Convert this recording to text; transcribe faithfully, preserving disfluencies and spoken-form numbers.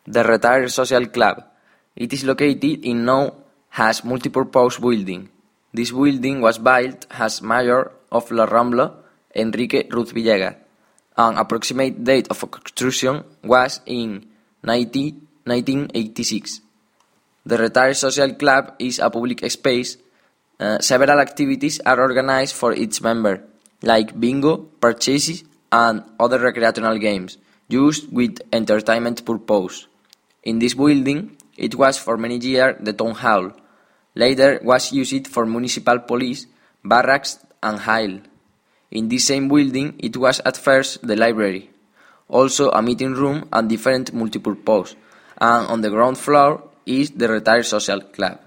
The Retired Social Club. It is located in now as multipurpose building. This building was built as mayor of La Rambla, Enrique Ruz Villegas. An approximate date of construction was in nineteen eighty-six. The Retired Social Club is a public space. Uh, several activities are organized for its member, like bingo, purchases, and other recreational games, used with entertainment purpose. In this building, it was for many years the town hall. Later was used for municipal police, barracks, and jail. In this same building, it was at first the library, also a meeting room and different multipurpose, and on the ground floor is the Retired Social Club.